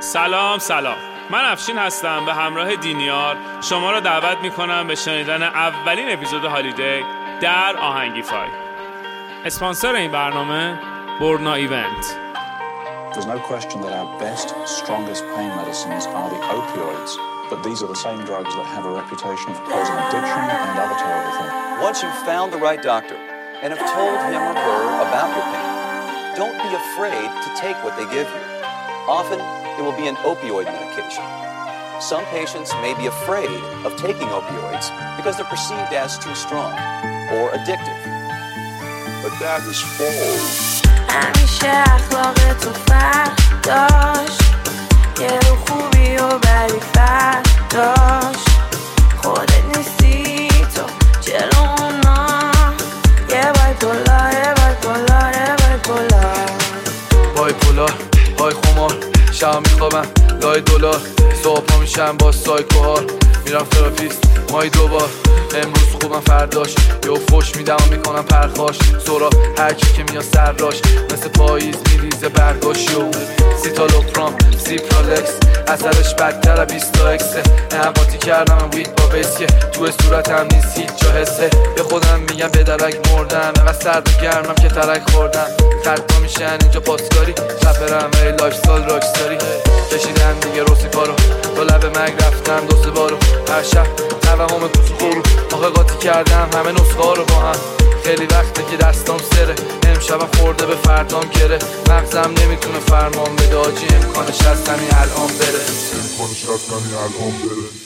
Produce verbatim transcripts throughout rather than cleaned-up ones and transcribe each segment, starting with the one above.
سلام سلام، من افشین هستم. به همراه دینیار شما را دعوت میکنم به شنیدن اولین اپیزود هالیدی در آهنگیفای. اسپانسر این برنامه بورنا ایونت. There's no question that our best, strongest pain medicines are the opioids, but these are the same drugs that have a reputation for causing addiction and other terrible things. Once you've found the right doctor and have told him or her about your pain, don't be afraid to take what they give you. Often, it will be an opioid medication. Some patients may be afraid of taking opioids because they're perceived as too strong or addictive. But that is false. همیشه اخلاق تو فرق داشت، یه رو خوبی و بری فرق داشت. خودت نیستی تو جلو اونا، یه بایپولار یه بایپولار یه بایپولار بایپولار های خمار، شب میخوابم لای دلار، صبح ها میشم با سایکوهار، میرم تراپیست مای دوبار. امروز خوبم فرداش یه فوش میدم و میکنم پرخاش. سورا هرکی که میاد سر راش مثل پاییز میریزه برگاشی و سیتالوپرام سیپرالکس اثرش بدتر بیستا اکسه. نهباتی کردم وید با بیسیه تو صورتم نیست هیچ جا حسه. به خودم میگم به درک مردم، اینقدر سرد و گرمم که ترک خوردم. خرد میشن اینجا پاسکاری، رپرم ای لایف سال راکستاری. کشیدم دیگه روسی پارو، با لب مگ رفتم دو سه بارو. هر شب توهم کوچو خورو، آخه قاطی کردم همه نسخه ها رو با هم. خیلی وقته که دستام سره، امشبم خورده به فردام گره. مغزم نمیتونه فرمان بده، آجی امکانش هست همین الان بره، امکانش هست همین الان بره.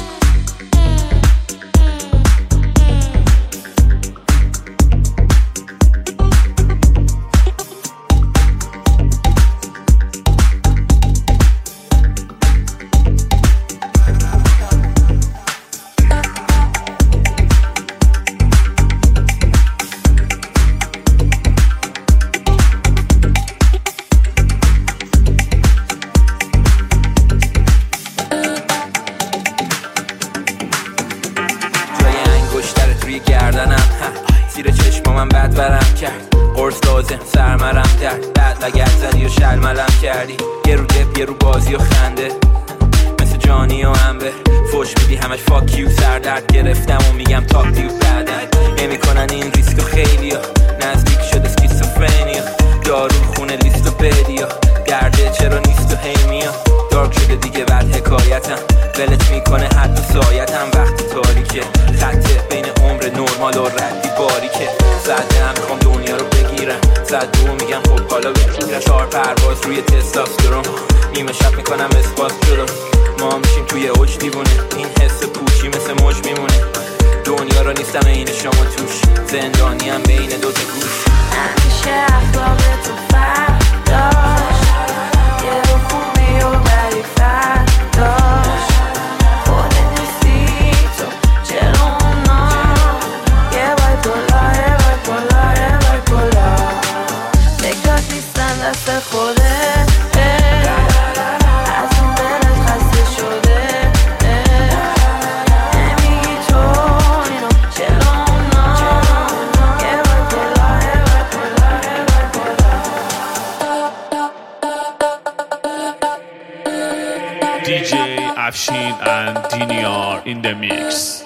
زیر چشمامم بد ورم کرد، قرص لازم سرمرم درد. بعد لگت زدی و شلملم کردی، یه رو دپ یه رو بازی و خنده، مثل جانی و انبه. فوش میدی همش فاکیو، سردرد گرفتم و میگم تاک دیو. بعدن نمی کنن این ریسک و خیلی ها، نزدیک شده اسکیزوفرنیا. دارو خونه لیست و بدیا، درده چرا نیست و هی میا. دارک شده دیگه بعد حکایتم، ولت میکنه حد و سایتم. وقتی تاریکه خطه بین عمر نرمال و ردی باریکه. زده هم میخوام دنیا رو بگیرم، زد دو میگم خب حالا بگیرم. چهار پرواز روی تستاسترون، نیمه شب میکنم اسپاس جلو. ما میشیم توی اوج دیوونه، این حس پوچی مثل موج میمونه. دنیا رو نیستم این شما توش، زندانی هم بین دوتا گوش. همیشه اخلاق تو فرق داشت، یه رو خوبی و بری فرق داشت. خودت نیستی تو جلو اونا، یه بایپولار یه بایپولار یه بایپولار. فکرات نیستن دست خوده، از اون دلت خسته شده. نمیگی تو اینو جلو اونا، یه بایپولار یه بایپولار یه بایپولار. دی جی Afshin and Diniar in the mix.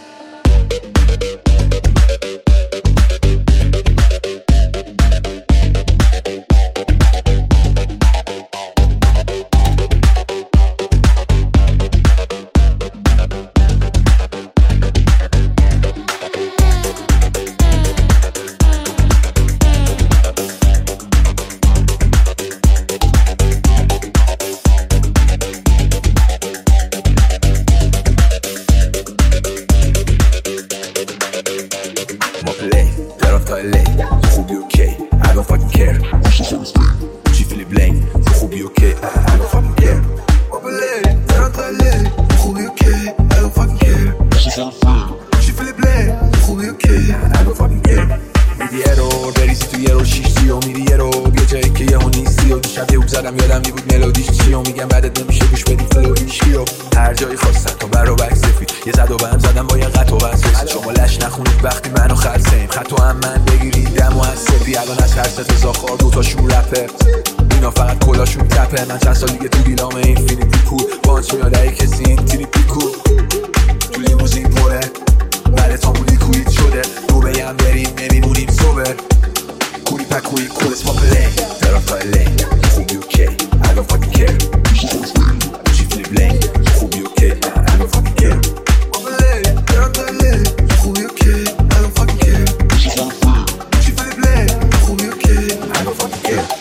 یادم میبود ملودیش چی و میگم بعدت نمیشه گوش بدی فلو هیچی رو هر جایی خواستن تا برا بک سفید یه زد و بهم زدم با یه قط و بس شما لش نخونید وقتی منو خرسیم خط و هم من بگیریدم و از سفی الان از هر ست زاخار دوتا شور رپر اینا فقط کلاشون تپه. من چند سال دیگه تو دیلام اینفینیتی پول پانچ میاد ای کسی این تیری پیکو تو لیموزین پره بله تامون لیکوید شده دو بیم بریم نمیمونیم سوبر کوری پکوی کولس پاپله طرف لی خوبی اوکی I don't fucking care چی فلیپ لی خوبی اوکی I don't fucking care پاپله طرف لی خوبی اوکی I don't fucking care چی فلیپ لی خوبی اوکی I don't fucking care.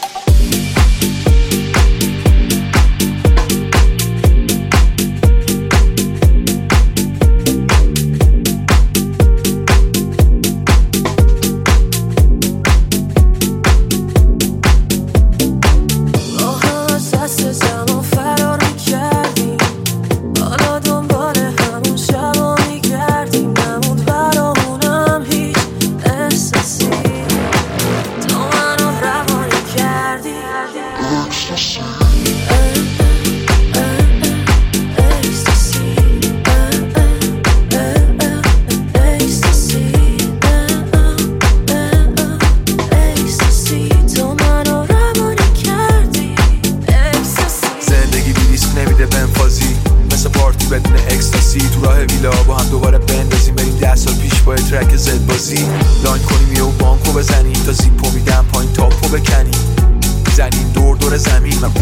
لاین کنیم یه و بانکو بزنیم تا زیپو میدم پایین تاپو بکنیم زنیم دور دور زمین من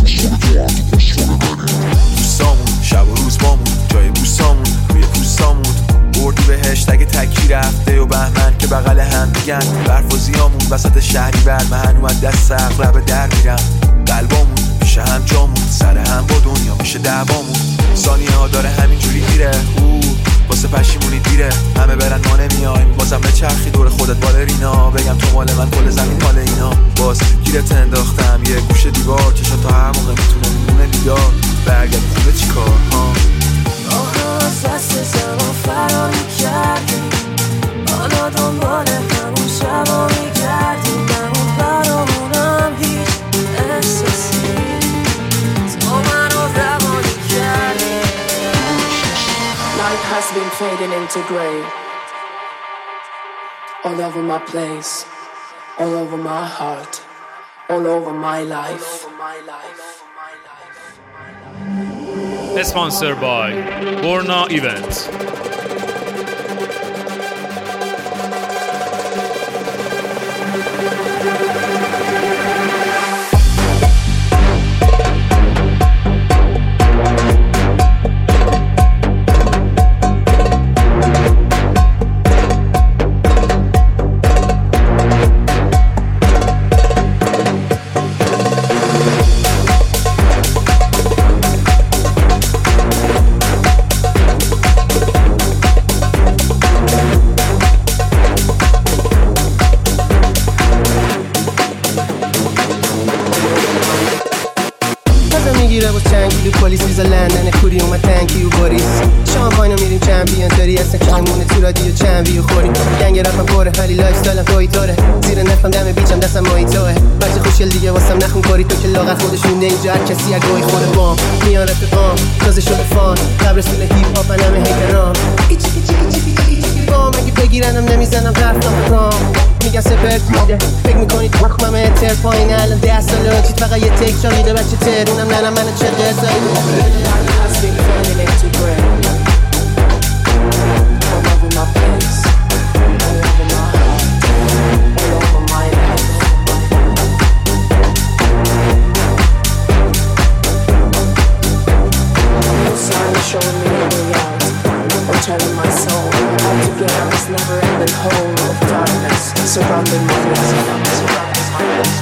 دوستامون شب و روز بامون جای بوسامون روی پوستامون بردی بهشت اگه تکی رفته و بهمن که بغل هم میگن برف و زیامون وسط شهری بر من اومد دست اقرب در میرم قلبامون میشه هم جامون سر هم با دنیا میشه دعوامون ثانیه ها داره همینجوری میره واسه پشیمونی دیره همه برن ما نمیایم بازم به چرخی دور خودت بالرینا بگم تو مال من کل زمین مال اینا باز گیرت انداختم یه گوشه دیوار چشم تا هر موقع میتونه میمونه بیدار برگرد خوبه چی کار ها آها از دست زمان فرار میکردیم حالا دنبال همون شبا میگردیم نمون برامونم هیچ احساسی تو منو روانی کردی Life has been fading into grey. All over my place, all over my heart, all over my life. Sponsored by Borna Events. پلیس ویزا لندن کوری اومد تنکی و باریس شامپاینو میریم چمپیون داری هستن که همونه تو رادیو چمپیون خوریم گنگ رفتم پره ولی لایف استایلم تویتاره زیر نفهم دم بیچم دستم مایتوه بچه خوشگل دیگه واسم نخون کاری تو که لاغر خودشون نه اینجا هر کسی اگه خود بام میان رفیقام تازه شده فان قبرستون هیپ هاپ همه هیکرام ایچی ایچی ایچی ایچی بام اگه بگیرنم نمیزنم رفتم رام میگن سپرت میده فکر میکنید مخمم اتر پایین الان ده ساله چیت فقط یه تکشا میده بچه ترونم ننم منو چه قصایی Has been fading into grey. All over my place, all over my heart, all over my life. No sign showing me a way out, or telling my soul all together this never-ending hole of darkness surrounding my life. Surrounding my life.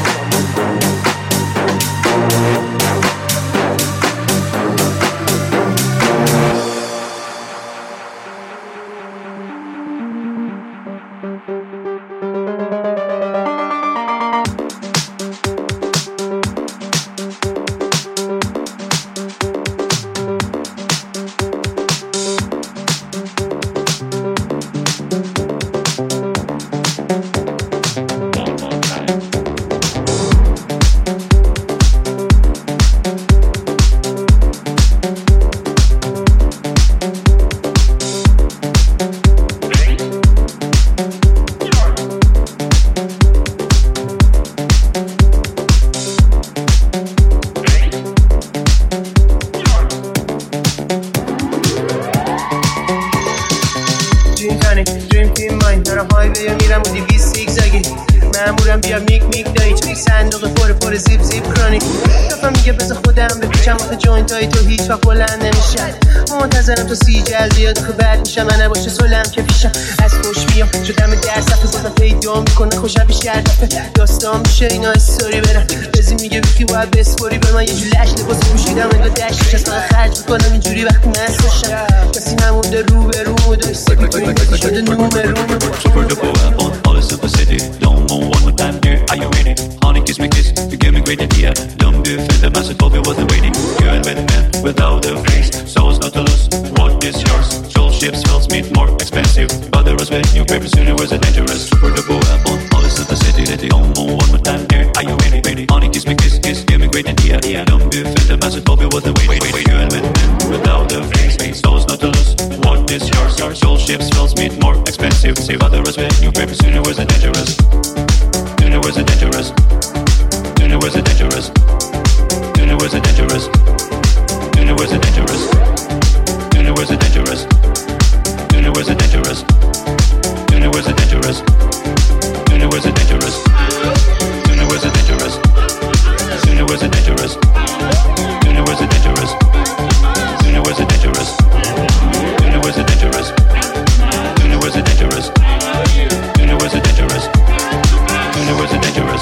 صندوق پر پر زیب زیب کرونیک. دفعه میگه بذار خودم بپیچم وقت جوینت های تو هیچ وقت بلند نمیشن. منتظرم تو سی جل بیاد که بعد میشم من نباشه سلم که پیشم از خوش میام شدم در صفحه زدم پیدا میکنه خوشم بیش کرده داستان میشه اینا استوری برم بزی میگه بیکی باید بسپوری به من یه جور لش لباس پوشیدم انگار دشتش از من خرج میکنم اینجوری وقتی من خوشم کسی نمونده رو به رو و دوسته بیتونی کسی شده نومه رومه Super double up on all the simplicity. Don't move one more time, dear. Are you ready? Honey, kiss me, kiss. You gave me great idea. Don't be offended, the massive hope wasn't waiting. You and with man without a face. So it's not to lose. What is yours? Soul ships, fells meet more expensive. But there was when new paper sooner was a dangerous. Super double up on all the simplicity. Don't move one more time, dear. Are you ready? Ready? Honey, kiss me, kiss, kiss. Give me great idea. Yeah. Don't be offended, the massive hope wasn't waiting. You and with man without a face. So it's not to lose. What is yours? Your soul ships, fells meet more expensive. But there was when new paper sooner was a dangerous. Sooner was a dangerous. Sooner was a dangerous. Sooner was a dangerous. Sooner was a dangerous. Sooner was a dangerous. Sooner was a dangerous. Sooner was a dangerous. Sooner was a dangerous. Sooner was a dangerous. Sooner was a dangerous. Sooner was a dangerous. Sooner was a dangerous. Sooner was a dangerous. Sooner was a dangerous. Sooner was a dangerous. Sooner was a dangerous.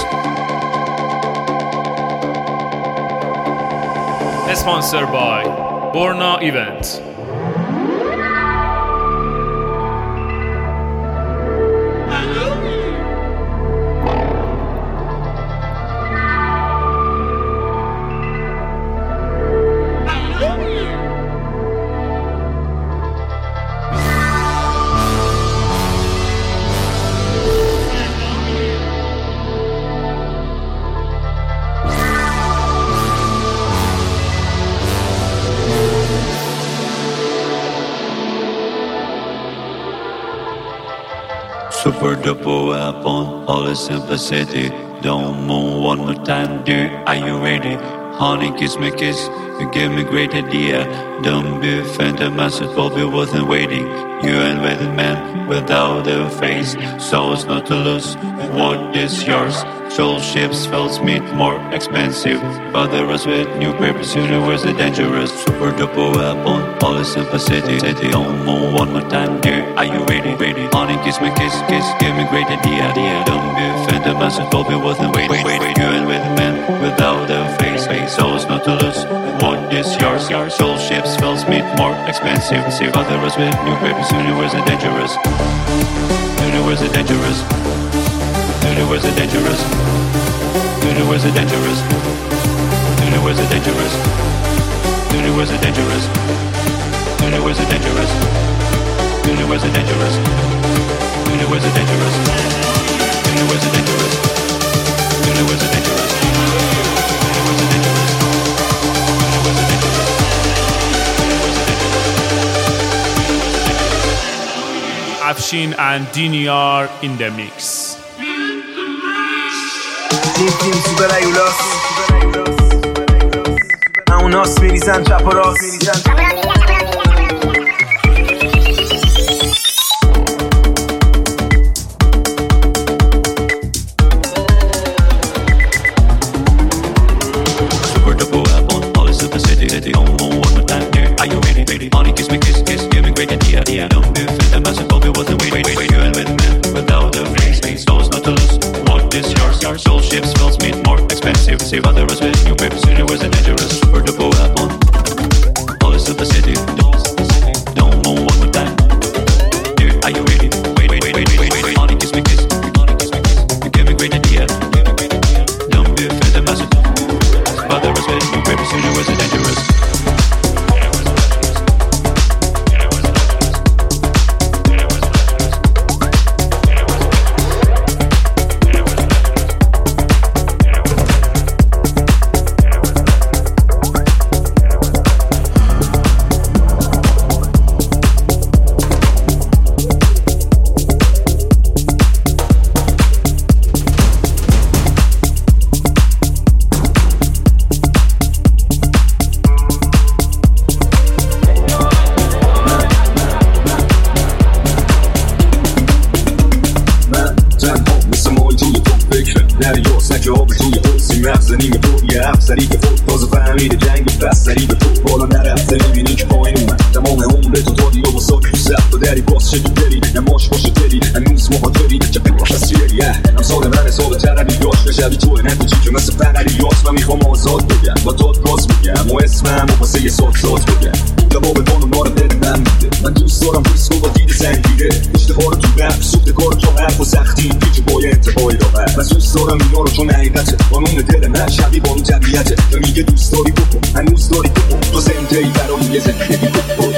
Sponsored by Borna Event. Super double up on all the simplicity. Don't move one more time, dear. Are you ready? Honey, kiss me, kiss. You gave me great idea. Don't be offended, massive Bobby wasn't waiting. You and with a man without a face. So it's not to lose. What is yours? Soul ships, fells meet more expensive. But there was with new paper sooner was a dangerous. Super double up on all the simplicity. Don't move one more time, dear. Are you ready? Ready? Honey, kiss me, kiss, kiss. Give me great idea. Don't be offended, massive Bobby wasn't waiting. Wait, wait, wait. You and with a man without a face. So it's not to lose. What is yours? Your soul ships, fells meet more expensive. But there was with new paper sooner was a dangerous. Sooner was a dangerous. Sooner was a dangerous. Sooner was a dangerous. Sooner was a dangerous. Sooner was a dangerous. Sooner was a dangerous. Sooner was a dangerous. Sooner was a dangerous. Sooner was a dangerous. Sooner was a dangerous. Sooner was a dangerous. Sooner was a dangerous. Afshin and Diniar in the mix. تیم تیم سوپر ایولاس همون ناس میریزن چپ و راست Super double up on all the simplicity. Don't move one more time, dear. Are you ready? Ready? Honey, kiss me, kiss, kiss. Give me great idea. Don't be offended, massive Bobby wasn't waiting. Wait, wait, you and with man without a face. So it's not to lose. What is yours? Your soul ships, fells meet more expensive. See what there was with new paper sooner was a dangerous. Super double up on all the simplicity. Don't move one more time. Dear, are you ready? Wait, wait, wait, wait, wait, wait, wait. Honey, kiss me, kiss. You gave me great idea. Don't be offended, massive. But there was with new paper sooner was a dangerous. به توی حسین مغزنی به تو یه افسری که فوت تازه فهمیده جنگ بستری به تو بالا نرفته میبینی که پایین اومد تمام عمر تو دادی و واساکی تو سخت و دری باز شدی دری نماش باشه دری هنوز مخاطری که به باش تصویری امسال من حساب تردی داشت بشوی توی نکوچی که مثل فنری یاس من میخوام آزاد بگم با داد باز بگم و اسمم و واسه یه سات سات بگم جواب بانو نارم دل من میده من دوست دارم ریسکو با دید سنگیده اشتها رو تو رفت سوخت کار تو حرف و سختی پیچ بای انتهای راحت من دوست دارم اینا رو چون حقیقته قانون دل من شبیه بانو طبیعته تو میگه دوست داری بکن هنوز داری بکن تو زنده ای برای یه زندگی بکن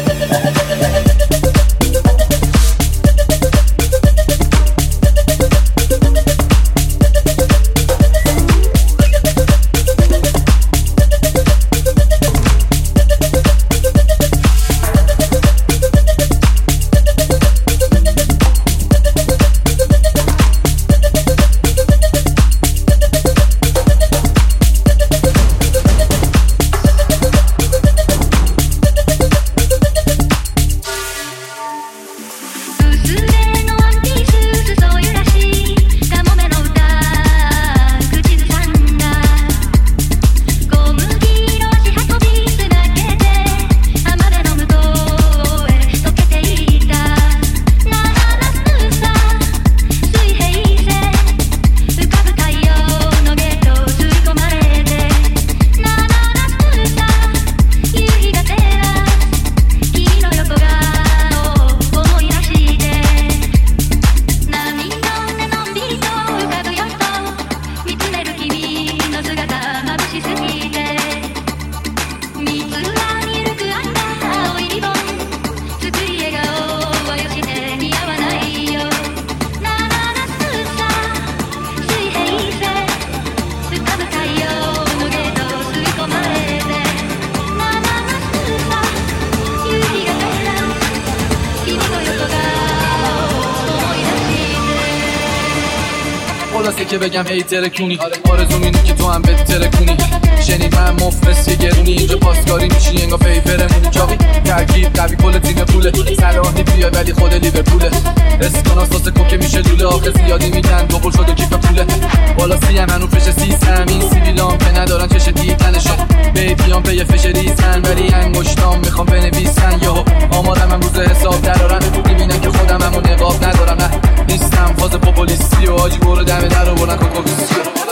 خلاصه که بگم هی ترکونی آرزوم اینه که تو هم بهت ترکونی شنید من مفلس یه گرونی اینجا پاسکاری میشی انگار پیپرمونی چاقی ترکیب قوی کل تیم پوله صلاحی بیاد ولی خود لیورپوله اسکاناس واسه کوکه میشه لوله آخه زیادی میگن دوبل شده کیف پوله بالا سی هم هنو فش سیستم این سیبیلام که ندارن چش دیدنشو بیبیام پی فش ریزن ولی انگشتام میخوام بنویسن یهو آمادم هم روز حساب درارن میبینن که خودم همون نقاب ندارم نه نیستم فاز پوپولیستی و آجی برو دم در رو برن کوکوکیسی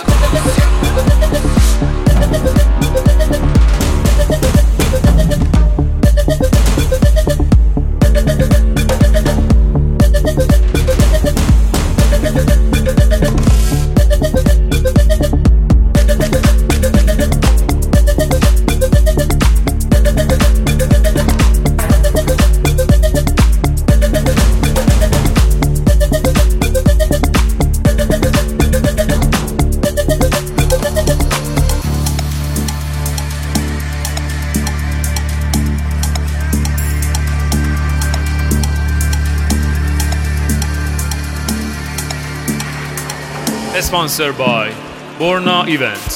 Sponsored by Borna Event.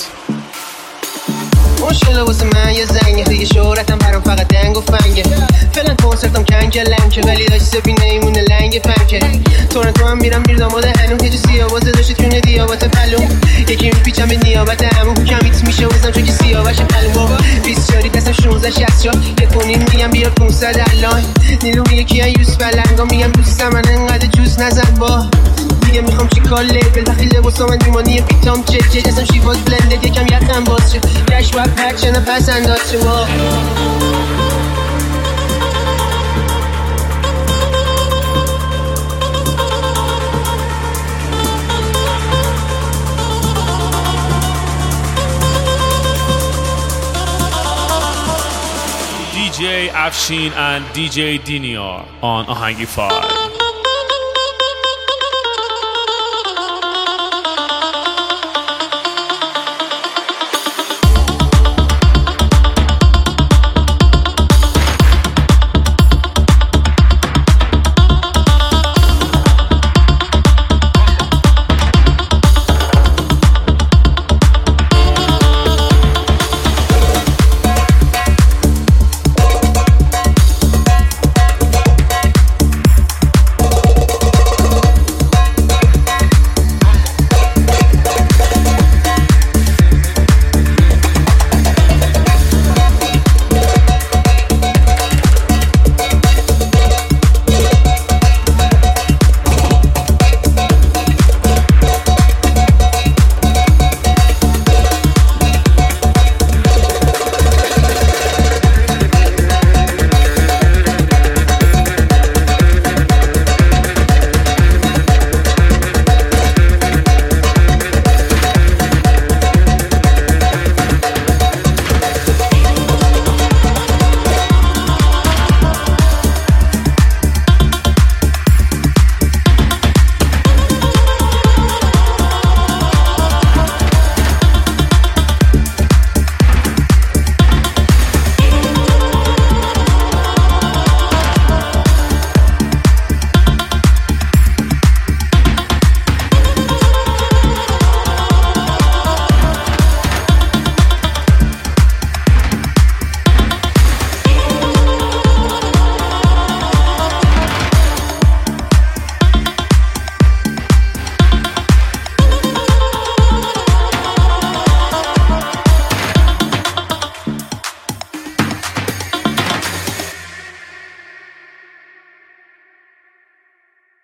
مشکل واسه من یه زنگه دیگه شهرتم برام فقط دنگ و فنگه فعلا کنسرتم کنگه لنگه ولی داشته بی نیمونه لنگ پنکه تورنتو هم میرم بیر داماده هنوم که جو سیابازه داشته تونه دیابات پلوم یکی میپیچم به نیابت همون کمیت میشه وزم چون که سیابش پلوم بابا بیست چاری دستم شونزده شست چار یه کنین میگم بیا پونصد الان نیلو میگه کیان یوز بلنگا میگم دوستم من انقدر جوز نزن با دیگه میخوام چی کار لیبل وقتی لباسا من دیمانی پیتام چک چک جسم شیواز بلندد یکم یخم باز شه گشت باید پرچه نفس انداز شه با D J Afshin and D J Diniar on Ahangify.